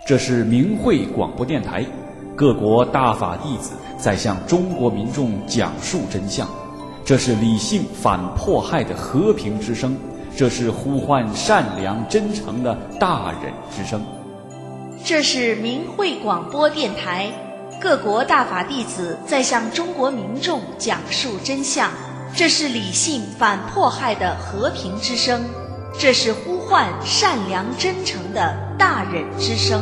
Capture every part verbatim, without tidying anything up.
这是明慧广播电台，各国大法弟子在向中国民众讲述真相。这是理性反迫害的和平之声，这是呼唤善良真诚的大忍之声。 这是明慧广播电台，各国大法弟子在向中国民众讲述真相。这是理性反迫害的和平之声，这是呼唤善良真诚的大忍之声。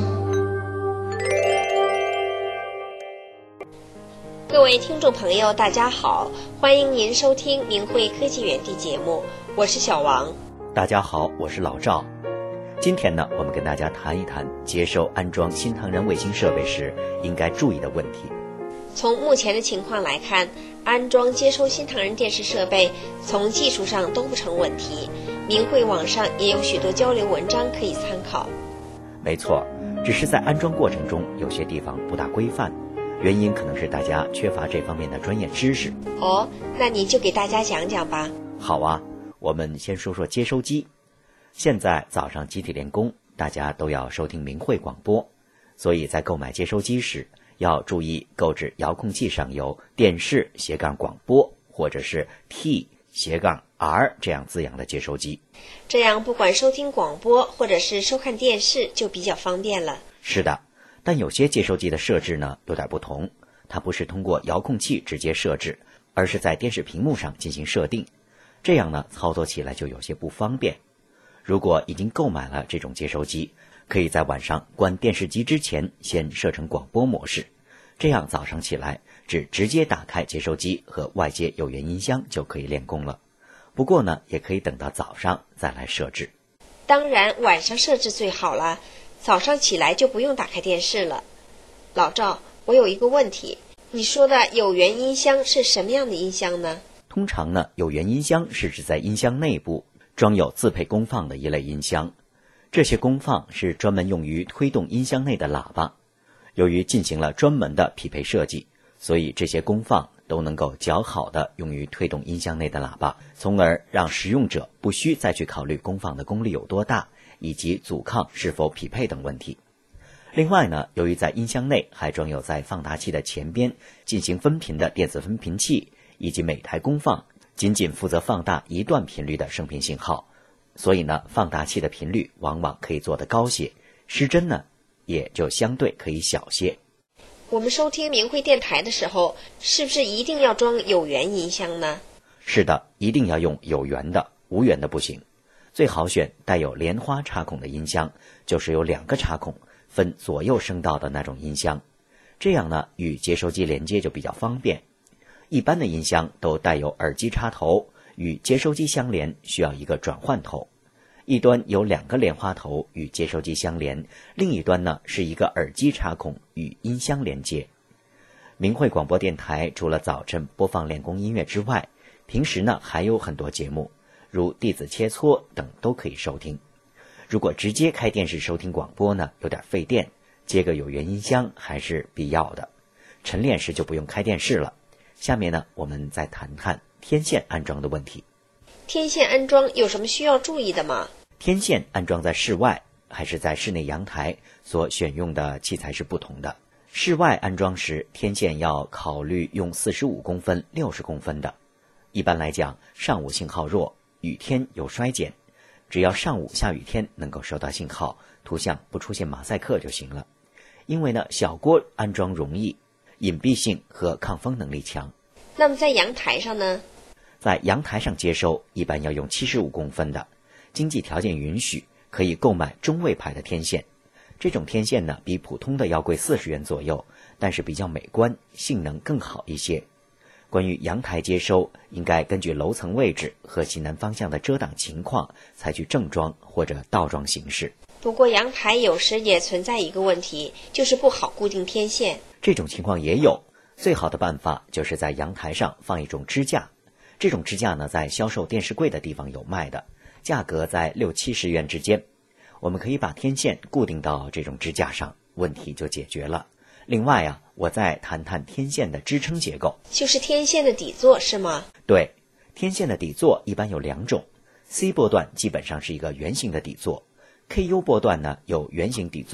各位听众朋友大家好，欢迎您收听明慧科技园地节目，我是小王。 大家好，我是老赵。今天呢，我们跟大家谈一谈接收安装新唐人卫星设备时应该注意的问题。 从目前的情况来看，安装接收新唐人电视设备从技术上都不成问题，明慧网上也有许多交流文章可以参考。 没错，只是在安装过程中有些地方不大规范，原因可能是大家缺乏这方面的专业知识。 哦，那你就给大家讲讲吧。 好啊，我们先说说接收机。现在早上集体练功，大家都要收听明慧广播，所以在购买接收机时要注意购置遥控器上有电视斜杠广播或者是 T 斜杠 R 这样字样的接收机， 这样不管收听广播或者是收看电视就比较方便了。 是的，但有些接收机的设置呢有点不同，它不是通过遥控器直接设置，而是在电视屏幕上进行设定，这样呢操作起来就有些不方便。如果已经购买了这种接收机，可以在晚上关电视机之前先设成广播模式，这样早上起来只直接打开接收机和外接有源音箱就可以练功了。不过呢，也可以等到早上再来设置。 当然晚上设置最好了，早上起来就不用打开电视了。老赵，我有一个问题，你说的有源音箱是什么样的音箱呢？ 通常呢，有源音箱是指在音箱内部装有自配功放的一类音箱，这些功放是专门用于推动音箱内的喇叭。由于进行了专门的匹配设计，所以这些功放都能够较好的用于推动音箱内的喇叭，从而让使用者不需再去考虑功放的功率有多大，以及阻抗是否匹配等问题。另外呢，由于在音箱内还装有在放大器的前边进行分频的电子分频器，以及每台功放仅仅负责放大一段频率的声频信号，所以呢，放大器的频率往往可以做得高些，失真呢也就相对可以小些。 我们收听明慧电台的时候，是不是一定要装有源音箱呢？ 是的，一定要用有源的，无源的不行。最好选带有莲花插孔的音箱，就是有两个插孔分左右声道的那种音箱，这样呢与接收机连接就比较方便。一般的音箱都带有耳机插头，与接收机相连需要一个转换头，一端有两个莲花头与接收机相连，另一端呢是一个耳机插孔与音箱连接。明慧广播电台除了早晨播放练功音乐之外，平时呢还有很多节目，如弟子切磋等都可以收听。如果直接开电视收听广播呢，有点费电，接个有源音箱还是必要的。晨练时就不用开电视了。下面呢，我们再谈谈天线安装的问题。 天线安装有什么需要注意的吗？ 天线安装在室外还是在室内阳台所选用的器材是不同的。室外安装时，天线要考虑用四十五公分、六十公分的。一般来讲，上午信号弱，雨天有衰减，只要上午下雨天能够收到信号，图像不出现马赛克就行了。因为呢，小锅安装容易，隐蔽性和抗风能力强。 那么在阳台上呢？ 在阳台上接收一般要用七十五公分的，经济条件允许可以购买中位牌的天线。这种天线呢比普通的要贵四十元左右，但是比较美观，性能更好一些。关于阳台接收，应该根据楼层位置和西南方向的遮挡情况采取正装或者倒装形式。 不过阳台有时也存在一个问题，就是不好固定天线。 这种情况也有，最好的办法就是在阳台上放一种支架。这种支架呢，在销售电视柜的地方有卖的，价格在六七十元之间。我们可以把天线固定到这种支架上，问题就解决了。另外啊，我再谈谈天线的支撑结构。 就是天线的底座是吗？ 对，天线的底座一般有两种， C 波段基本上是一个圆形的底座， K U 波段呢有圆形底座的，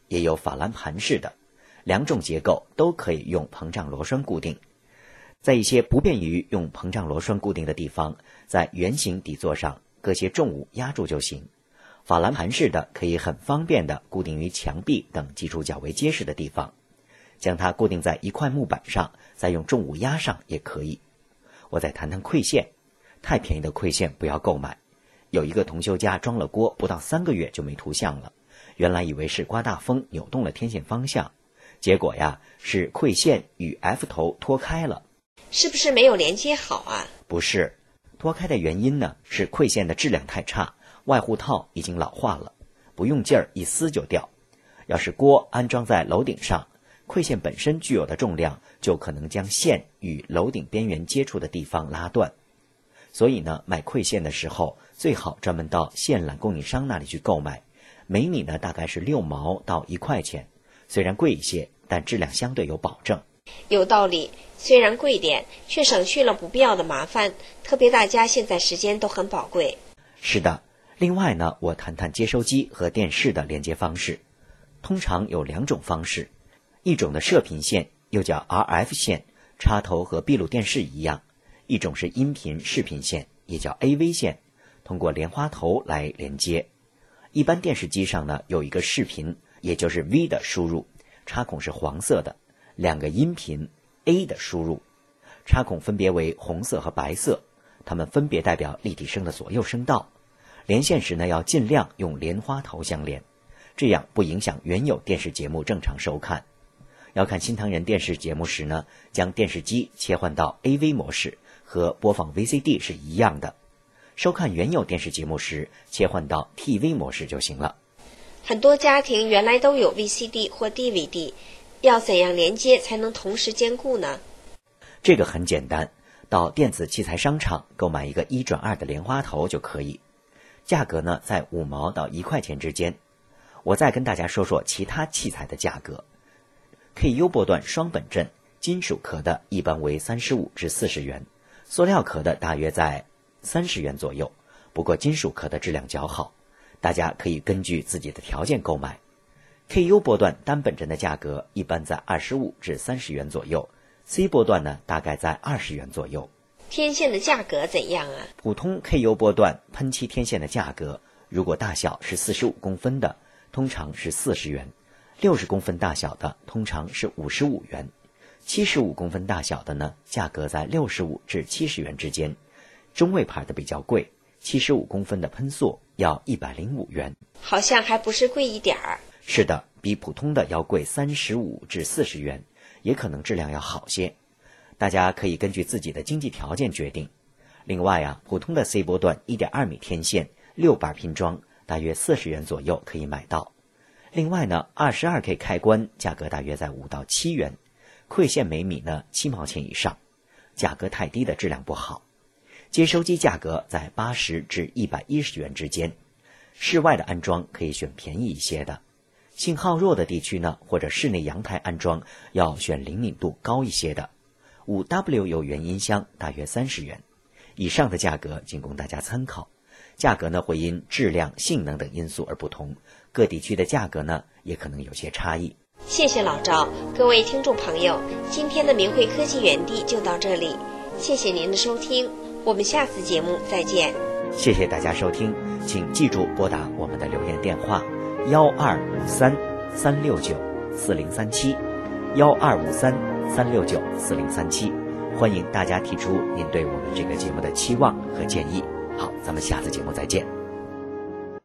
也有法兰盘式的，两种结构都可以用膨胀螺栓固定。在一些不便于用膨胀螺栓固定的地方，在圆形底座上搁些重物压住就行。法兰盘式的可以很方便地固定于墙壁等基础较为结实的地方，将它固定在一块木板上，再用重物压上也可以。我再谈谈馈线，太便宜的馈线不要购买。有一个同修家装了锅，不到三个月就没图像了，原来以为是刮大风扭动了天线方向，结果呀是馈线与 F 头脱开了。 是不是没有连接好啊？ 不是，脱开的原因呢是馈线的质量太差，外护套已经老化了，不用劲儿一撕就掉。要是锅安装在楼顶上，馈线本身具有的重量就可能将线与楼顶边缘接触的地方拉断。所以呢，买馈线的时候最好专门到线缆供应商那里去购买，每米呢大概是六毛到一块钱，虽然贵一些，但质量相对有保证。 有道理，虽然贵点，却省去了不必要的麻烦，特别大家现在时间都很宝贵。 是的，另外呢，我谈谈接收机和电视的连接方式。通常有两种方式，一种的射频线又叫 R F 线，插头和闭路电视一样；一种是音频视频线，也叫 A V 线，通过莲花头来连接。一般电视机上呢有一个视频，也就是 V 的输入，插孔是黄色的；两个音频 A 的输入，插孔分别为红色和白色，它们分别代表立体声的左右声道。连线时呢要尽量用莲花头相连，这样不影响原有电视节目正常收看。要看新唐人电视节目时呢，将电视机切换到 A V 模式，和播放 V C D 是一样的。收看原有电视节目时，切换到 T V 模式就行了。 很多家庭原来都有 V C D 或 D V D， 要怎样连接才能同时兼顾呢？ 这个很简单，到电子器材商场购买一个一转二的莲花头就可以，价格呢在五毛到一块钱之间。我再跟大家说说其他器材的价格。K U 波段双本阵金属壳的一般为三十五至四十元，塑料壳的大约在三十元左右，不过金属壳的质量较好，大家可以根据自己的条件购买。K U 波段单本阵的价格一般在二十五至三十元左右， C 波段呢大概在二十元左右。 天线的价格怎样啊？ 普通 K U 波段喷漆天线的价格，如果大小是四十五公分的，通常是四十元；六十公分大小的通常是五十五元；七十五公分大小的呢，价格在六十五至七十元之间。中位牌的比较贵，七十五公分的喷塑要一百零五元。 好像还不是贵一点儿。 是的，比普通的要贵三十五至四十元，也可能质量要好些。大家可以根据自己的经济条件决定。另外啊，普通的 C 波段 一点二米天线六板拼装大约四十元左右可以买到。另外呢 二十二K 开关价格大约在五到七元，馈线每米呢七毛钱以上，价格太低的质量不好。接收机价格在八十至一百一十元之间，室外的安装可以选便宜一些的。信号弱的地区呢，或者室内阳台安装要选灵敏度高一些的。五 W 有源音箱大约三十元，以上的价格仅供大家参考。价格呢会因质量、性能等因素而不同，各地区的价格呢也可能有些差异。 谢谢老赵，各位听众朋友，今天的明慧科技园地就到这里，谢谢您的收听，我们下次节目再见。 谢谢大家收听，请记住拨打我们的留言电话幺二五三三六九四零三七幺二五三三六九四零三七，欢迎大家提出您对我们这个节目的期望和建议。好，咱们下次节目再见。